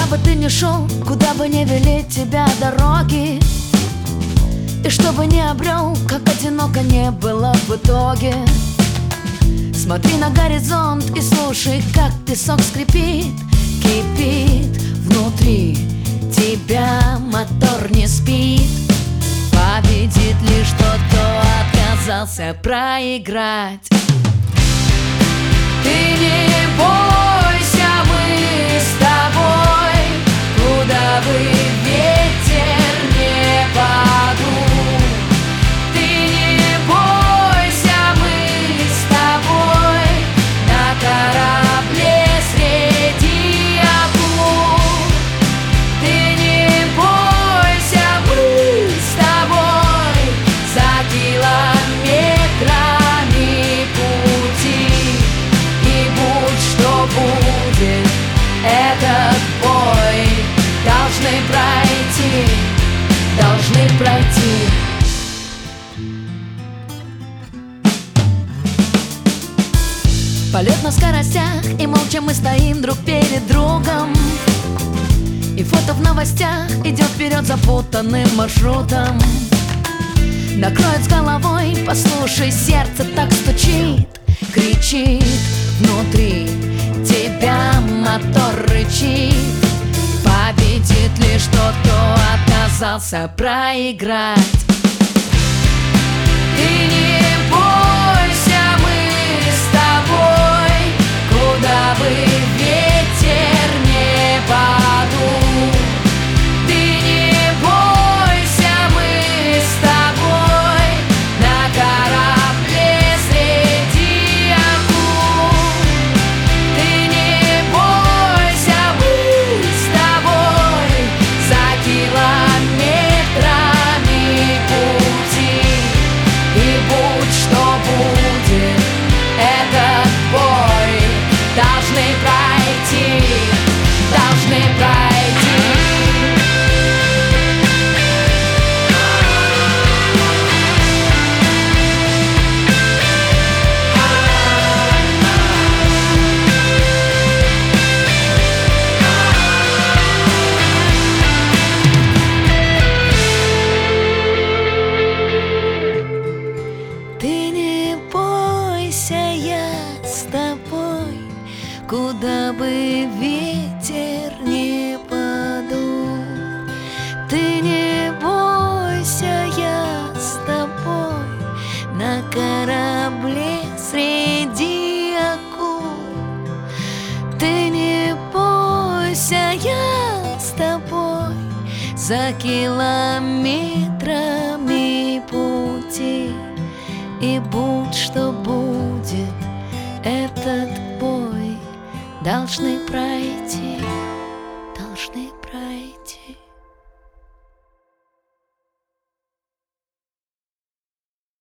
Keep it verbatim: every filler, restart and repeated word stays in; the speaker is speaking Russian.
бы ты ни шел, куда бы не вели тебя дороги, и чтобы не обрел, как одиноко не было в итоге. Смотри на горизонт и слушай, как песок скрипит, кипит внутри тебя, мотор не спит. Победит лишь тот, кто отказался проиграть. Ты не бойся, мы с тобой, куда бы ветер не подул. Ты не бойся, мы с тобой на корабле среди акул. Ты не бойся, мы с тобой за километрами пути. И будь что будет, этот бой должны пройти, должны пройти. Полет на скоростях, и молча мы стоим друг перед другом. И фото в новостях идет вперед запутанным маршрутом. Накроет с головой, послушай, сердце так стучит, кричит внутри тебя, мотор рычит. Победит лишь тот, кто отказался проиграть. Ты не бойся, мы с тобой, куда бы ветер не подул. Ты не бойся, мы с тобой на корабле среди акул. Ты не бойся, мы с тобой за километрами пути. И будь что будет, этот бой должны пройти, должны пройти. Ты не бойся, я с тобой, куда бы ветер не подул. Ты не бойся, я с тобой на корабле среди акул. Ты не бойся, я с тобой за километрами пути. И будь что будет, этот бой должны пройти.